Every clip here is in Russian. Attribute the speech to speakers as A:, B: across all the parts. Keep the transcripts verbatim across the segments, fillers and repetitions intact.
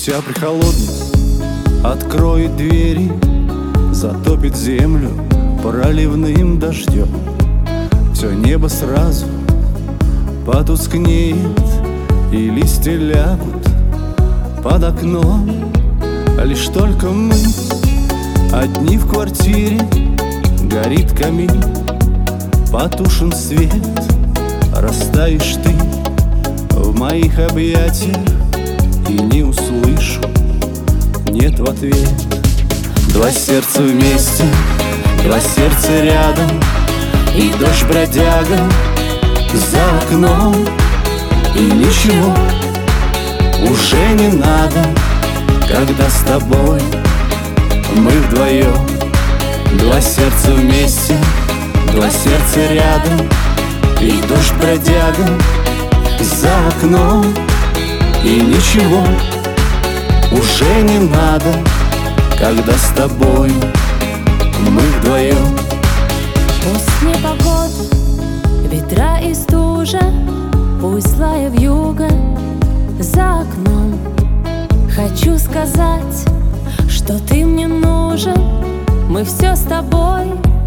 A: Октябрь холодный откроет двери, затопит землю проливным дождем. Все небо сразу потускнеет, и листья лягут под окном. Лишь только мы одни в квартире, горит камин, потушен свет. Растаешь ты в моих объятиях, и не услышу нет в ответ. Два сердца вместе, два сердца рядом, и дождь бродяга за окном. И ничего уже не надо, когда с тобой мы вдвоем. Два сердца вместе, два сердца рядом, и дождь бродяга за окном. И ничего уже не надо, когда с тобой мы вдвоем.
B: Пусть непогода, ветра и стужа, пусть злая вьюга за окном. Хочу сказать, что ты мне нужен, мы все с тобой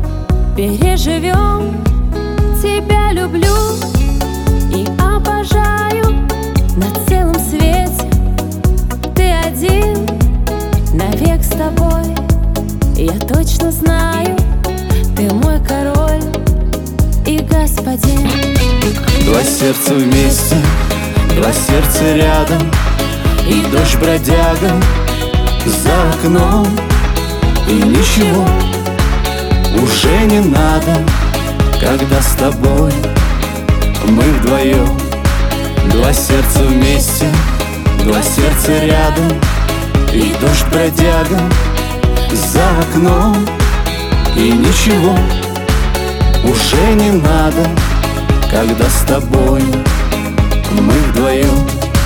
B: переживем. Тебя люблю и обожаю на целом свете. Ты один, навек с тобой. Я точно знаю, ты мой король и господин.
A: Два сердца вместе, два сердца рядом, и дождь бродяга за окном. И ничего уже не надо, когда с тобой мы вдвоем. Два сердца вместе, два сердца рядом, и дождь бродяга за окном. И ничего уже не надо, когда с тобой мы вдвоем.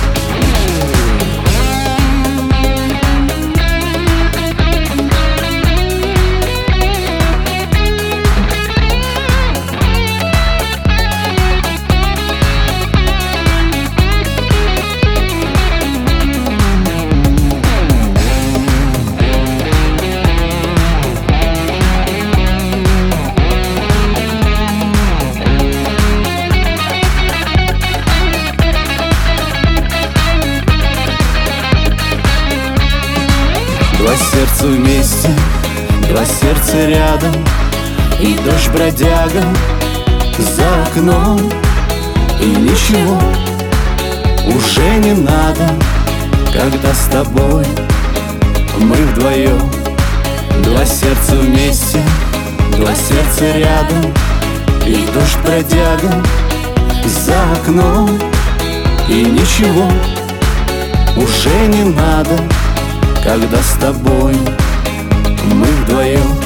A: Два сердца вместе, два сердца рядом, и дождь бродяга за окном. И ничего уже не надо, когда с тобой мы вдвоем. Два сердца вместе, два сердца рядом, и дождь бродяга за окном. И ничего уже не надо, когда с тобой мы вдвоем.